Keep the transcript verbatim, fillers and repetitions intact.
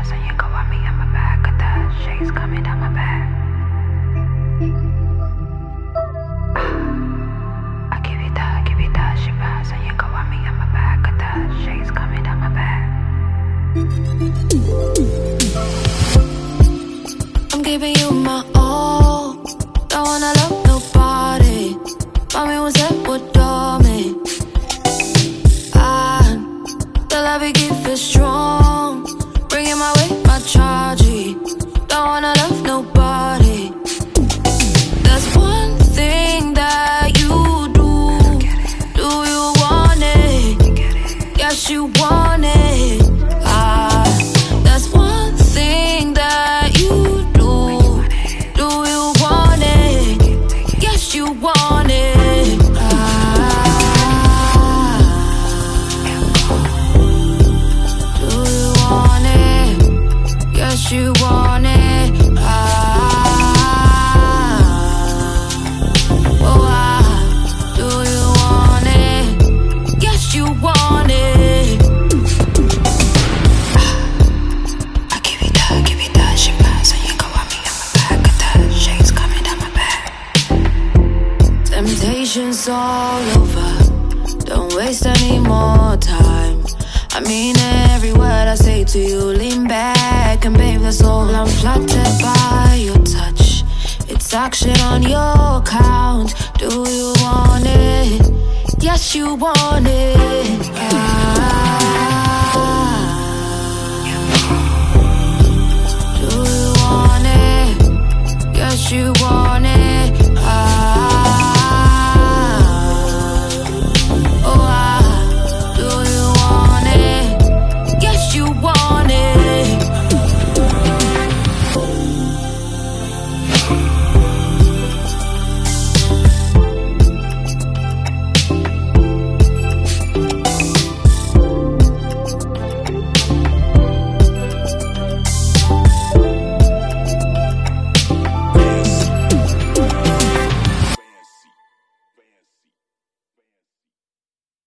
pass and you go on me, I'm a back. Got the shades coming down my back. I give you that, give you that, she pass and you go on me, I'm a back. Got the shades coming down my back. I'm giving you my all. Don't wanna love nobody. Mami, was that what taught me? I, the love you give is strong. Bringing my way, my charge. Don't wanna love nobody. That's one thing that you do. Do you want it? Yes, you want it. Ah, that's one thing that you do. Do you want it? Yes, you want it. Ah, do you want it? Yes, you want it. Ah, oh, ah, do you want it? Yes, you want it. I give you that, give you that, she pass and you go on me, I'm a back. Got the shades coming down my back. Temptation's all over. Don't waste any more time. I mean every word I say to you. Lean back and babe, that's all. I'm flattered by your touch. It's action on your count. Do you want it? Yes, you want it. Ah.